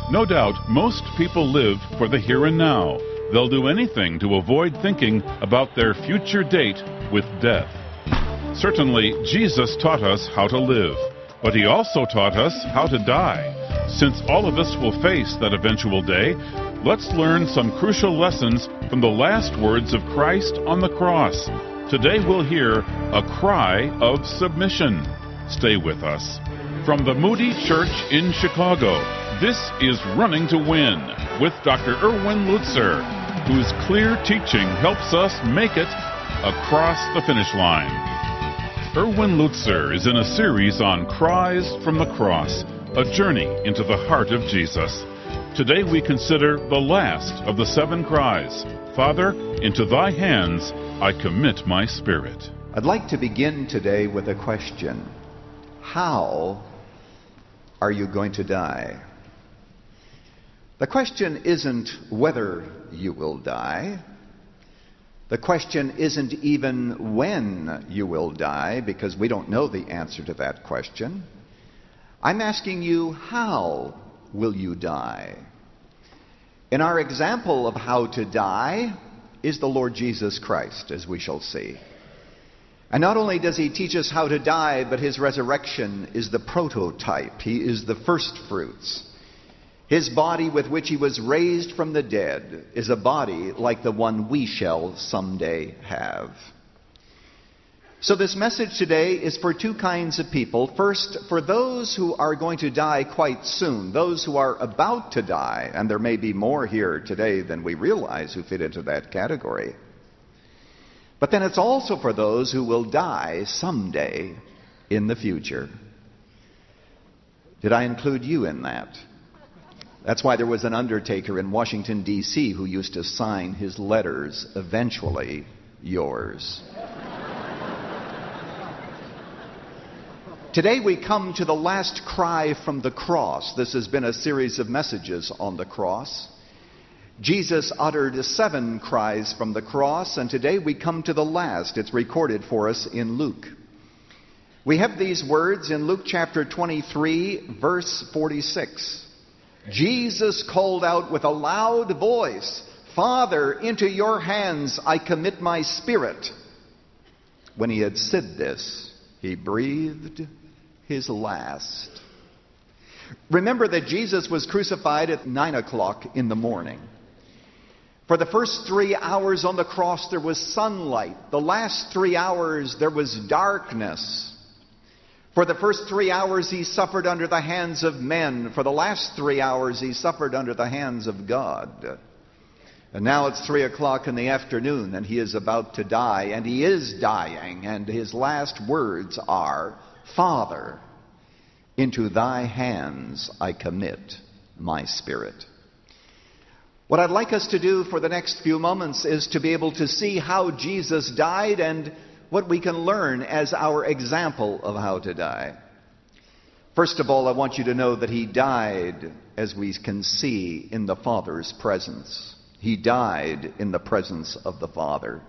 No doubt, most people live for the here and now. They'll do anything to avoid thinking about their future date with death. Certainly, Jesus taught us how to live, but he also taught us how to die. Since all of us will face that eventual day, let's learn some crucial lessons from the last words of Christ on the cross. Today we'll hear a cry of submission. Stay with us. From the Moody Church in Chicago, this is Running to Win with Dr. Erwin Lutzer, whose clear teaching helps us make it across the finish line. Erwin Lutzer is in a series on Cries from the Cross, a journey into the heart of Jesus. Today we consider the last of the 7 cries. Father, into thy hands I commit my spirit. I'd like to begin today with a question. How are you going to die? The question isn't whether you will die. The question isn't even when you will die, because we don't know the answer to that question. I'm asking you, how will you die? In our example of how to die is the Lord Jesus Christ, as we shall see. And not only does he teach us how to die, but his resurrection is the prototype. He is the first fruits. His body with which he was raised from the dead is a body like the one we shall someday have. So this message today is for 2 kinds of people. First, for those who are going to die quite soon, those who are about to die, and there may be more here today than we realize who fit into that category. But then it's also for those who will die someday in the future. Did I include you in that? That's why there was an undertaker in Washington, D.C. who used to sign his letters, eventually yours. Today we come to the last cry from the cross. This has been a series of messages on the cross. Jesus uttered 7 cries from the cross, and today we come to the last. It's recorded for us in Luke. We have these words in Luke chapter 23, verse 46. Jesus called out with a loud voice, "Father, into your hands I commit my spirit." When he had said this, he breathed his last. Remember that Jesus was crucified at 9 o'clock in the morning. For the first 3 hours on the cross there was sunlight. The last 3 hours there was darkness. For the first 3 hours he suffered under the hands of men. For the last 3 hours he suffered under the hands of God. And now it's 3 o'clock in the afternoon and he is about to die. And he is dying. And his last words are, "Father, into thy hands I commit my spirit." What I'd like us to do for the next few moments is to be able to see how Jesus died and what we can learn as our example of how to die. First of all, I want you to know that he died, as we can see, in the Father's presence. He died in the presence of the Father.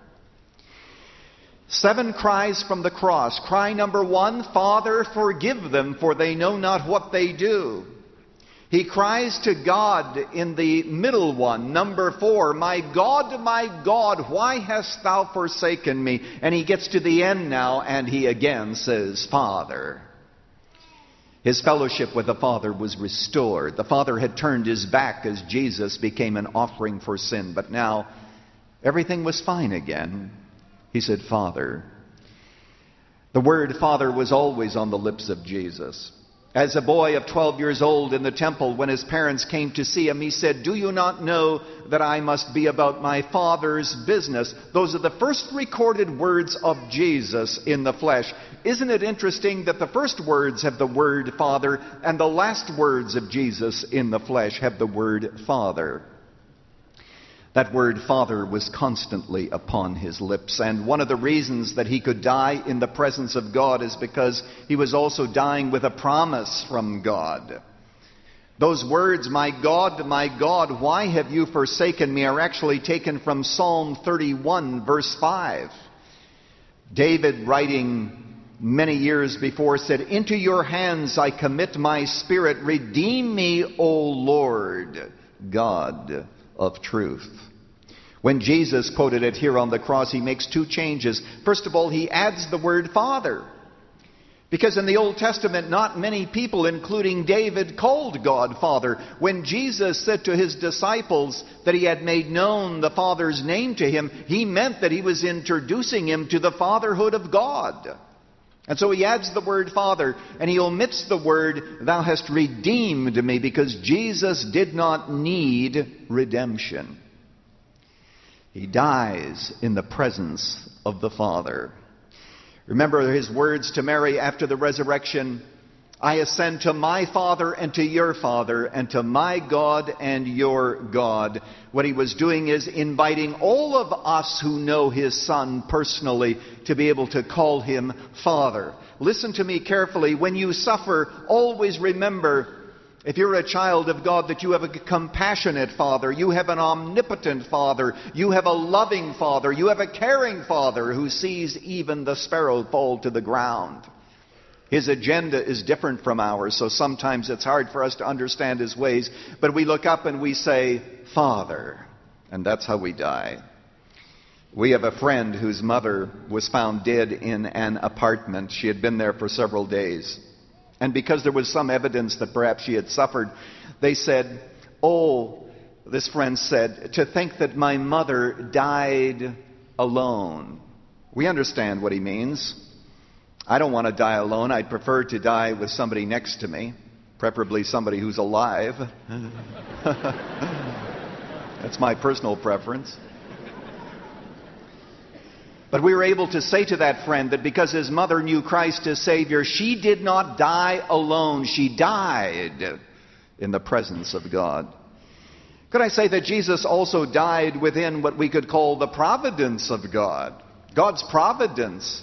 7 cries from the cross. Cry number 1, "Father, forgive them, for they know not what they do." He cries to God in the middle one, number 4, my God, why hast thou forsaken me?" And he gets to the end now and he again says, "Father." His fellowship with the Father was restored. The Father had turned his back as Jesus became an offering for sin, but now everything was fine again. He said, "Father." The word Father was always on the lips of Jesus. As a boy of 12 years old in the temple, when his parents came to see him, he said, "Do you not know that I must be about my Father's business?" Those are the first recorded words of Jesus in the flesh. Isn't it interesting that the first words have the word Father, and the last words of Jesus in the flesh have the word Father? That word Father was constantly upon his lips. And one of the reasons that he could die in the presence of God is because he was also dying with a promise from God. Those words, my God, why have you forsaken me?" are actually taken from Psalm 31, verse 5. David, writing many years before said, "Into your hands I commit my spirit. Redeem me, O Lord, God of truth." When Jesus quoted it here on the cross, he makes two changes. First of all, he adds the word Father. Because in the Old Testament, not many people, including David, called God Father. When Jesus said to his disciples that he had made known the Father's name to him, he meant that he was introducing him to the fatherhood of God. And so he adds the word Father, and he omits the word, "Thou hast redeemed me," because Jesus did not need redemption. He dies in the presence of the Father. Remember his words to Mary after the resurrection, "I ascend to my Father and to your Father, and to my God and your God." What he was doing is inviting all of us who know his Son personally to be able to call him Father. Listen to me carefully. When you suffer, always remember, if you're a child of God, that you have a compassionate Father, you have an omnipotent Father, you have a loving Father, you have a caring Father who sees even the sparrow fall to the ground. His agenda is different from ours, so sometimes it's hard for us to understand his ways, but we look up and we say, "Father," and that's how we die. We have a friend whose mother was found dead in an apartment. She had been there for several days. And because there was some evidence that perhaps she had suffered, they said, "Oh," this friend said, "to think that my mother died alone." We understand what he means. I don't want to die alone. I'd prefer to die with somebody next to me, preferably somebody who's alive. That's my personal preference. But we were able to say to that friend that because his mother knew Christ as Savior, she did not die alone. She died in the presence of God. Could I say that Jesus also died within what we could call the providence of God? God's providence.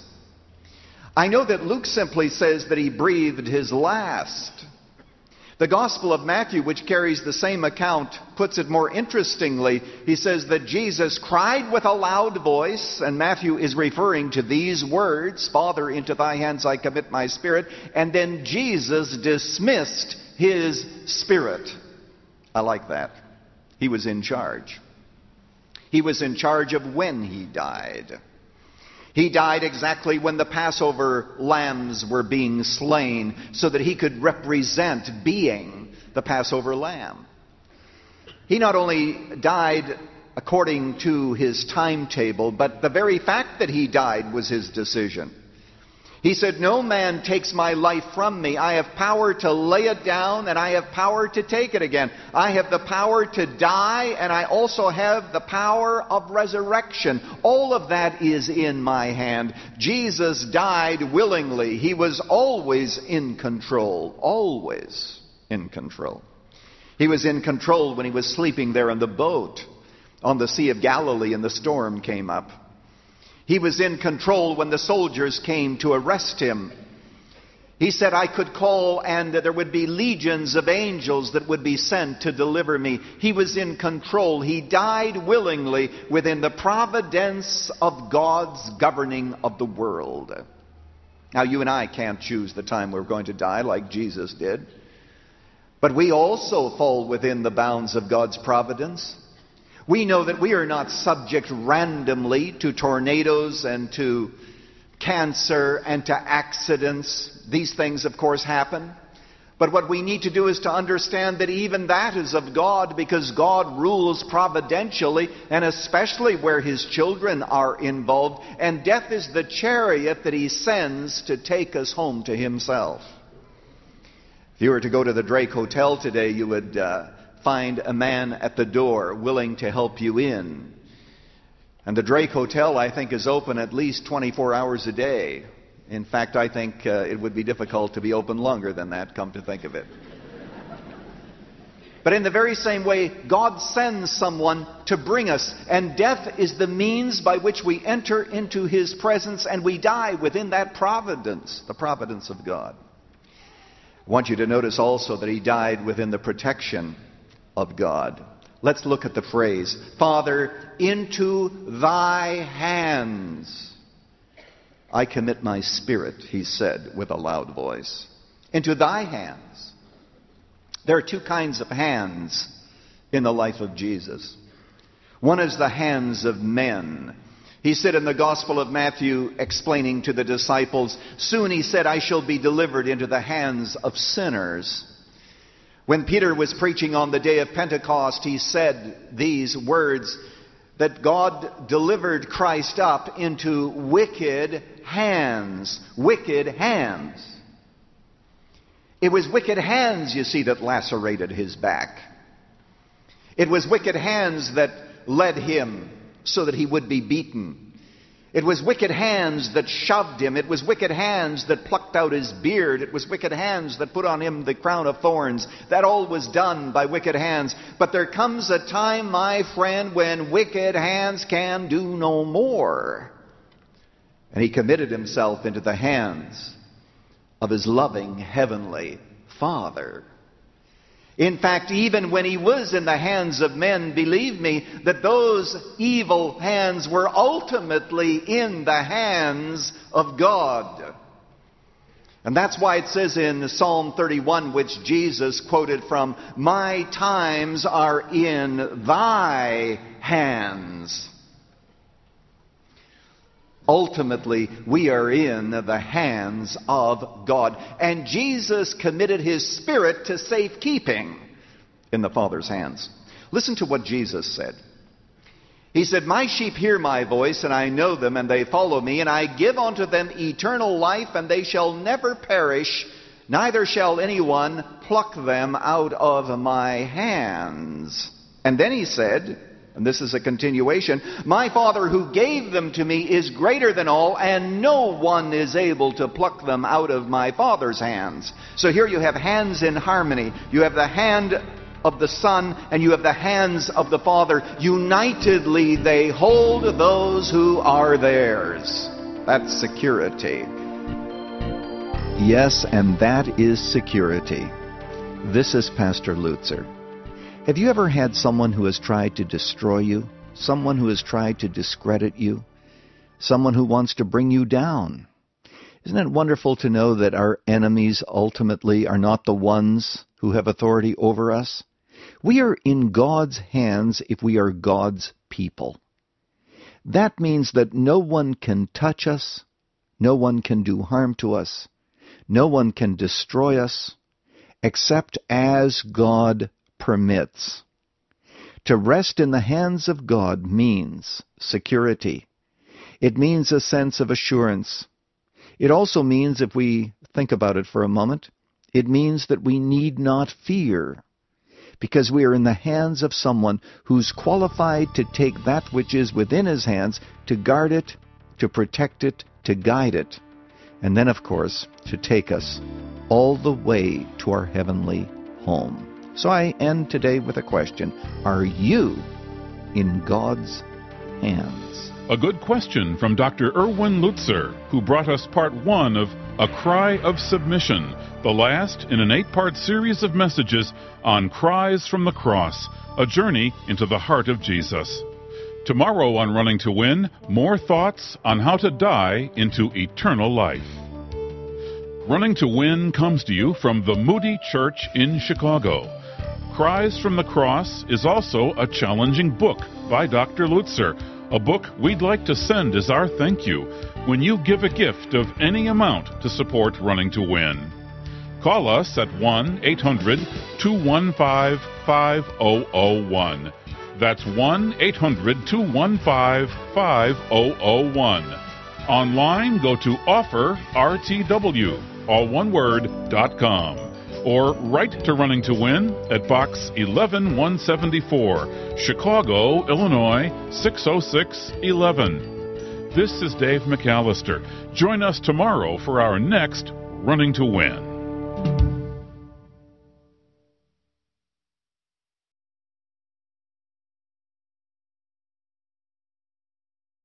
I know that Luke simply says that he breathed his last. The Gospel of Matthew, which carries the same account, puts it more interestingly. He says that Jesus cried with a loud voice, and Matthew is referring to these words, "Father, into thy hands I commit my spirit," and then Jesus dismissed his spirit. I like that. He was in charge. He was in charge of when he died. He died exactly when the Passover lambs were being slain so that he could represent being the Passover lamb. He not only died according to his timetable, but the very fact that he died was his decision. He said, "No man takes my life from me. I have power to lay it down, and I have power to take it again. I have the power to die, and I also have the power of resurrection. All of that is in my hand." Jesus died willingly. He was always in control. Always in control. He was in control when he was sleeping there in the boat on the Sea of Galilee and the storm came up. He was in control when the soldiers came to arrest him. He said, "I could call and there would be legions of angels that would be sent to deliver me." He was in control. He died willingly within the providence of God's governing of the world. Now, you and I can't choose the time we're going to die like Jesus did. But we also fall within the bounds of God's providence. We know that we are not subject randomly to tornadoes and to cancer and to accidents. These things, of course, happen. But what we need to do is to understand that even that is of God, because God rules providentially, and especially where his children are involved. And death is the chariot that he sends to take us home to himself. If you were to go to the Drake Hotel today, you would find a man at the door willing to help you in. And the Drake Hotel, I think, is open at least 24 hours a day. In fact, I think it would be difficult to be open longer than that, come to think of it. But in the very same way, God sends someone to bring us, and death is the means by which we enter into his presence, and we die within that providence, the providence of God. I want you to notice also that he died within the protection of God. Let's look at the phrase, "Father, into thy hands I commit my spirit, he said with a loud voice, into thy hands. There are two kinds of hands in the life of Jesus. One is the hands of men. He said in the Gospel of Matthew, explaining to the disciples, soon, he said, I shall be delivered into the hands of sinners. When Peter was preaching on the day of Pentecost, he said these words, that God delivered Christ up into wicked hands. Wicked hands. It was wicked hands, you see, that lacerated his back. It was wicked hands that led him so that he would be beaten. It was wicked hands that shoved him. It was wicked hands that plucked out his beard. It was wicked hands that put on him the crown of thorns. That all was done by wicked hands. But there comes a time, my friend, when wicked hands can do no more. And he committed himself into the hands of his loving heavenly Father. In fact, even when he was in the hands of men, believe me, that those evil hands were ultimately in the hands of God. And that's why it says in Psalm 31, which Jesus quoted from, my times are in thy hands. Ultimately, we are in the hands of God. And Jesus committed his spirit to safekeeping in the Father's hands. Listen to what Jesus said. He said, my sheep hear my voice, and I know them, and they follow me, and I give unto them eternal life, and they shall never perish, neither shall anyone pluck them out of my hands. And then he said, and this is a continuation, my Father who gave them to me is greater than all, and no one is able to pluck them out of my Father's hands. So here you have hands in harmony. You have the hand of the Son, and you have the hands of the Father. Unitedly they hold those who are theirs. That's security. Yes, and that is security. This is Pastor Lutzer. Have you ever had someone who has tried to destroy you? Someone who has tried to discredit you? Someone who wants to bring you down? Isn't it wonderful to know that our enemies ultimately are not the ones who have authority over us? We are in God's hands if we are God's people. That means that no one can touch us, no one can do harm to us, no one can destroy us, except as God permits. To rest in the hands of God means security. It means a sense of assurance. It also means, if we think about it for a moment, it means that we need not fear, because we are in the hands of someone who's qualified to take that which is within his hands, to guard it, to protect it, to guide it, and then, of course, to take us all the way to our heavenly home. So I end today with a question. Are you in God's hands? A good question from Dr. Erwin Lutzer, who brought us part 1 of A Cry of Submission, the last in an 8-part series of messages on Cries from the Cross, a journey into the heart of Jesus. Tomorrow on Running to Win, more thoughts on how to die into eternal life. Running to Win comes to you from the Moody Church in Chicago. Cries from the Cross is also a challenging book by Dr. Lutzer, a book we'd like to send as our thank you when you give a gift of any amount to support Running to Win. Call us at 1-800-215-5001. That's 1-800-215-5001. Online, go to offerrtw, all one word, .com. Or write to Running to Win at Box 11174, Chicago, Illinois 60611. This is Dave McAllister. Join us tomorrow for our next Running to Win.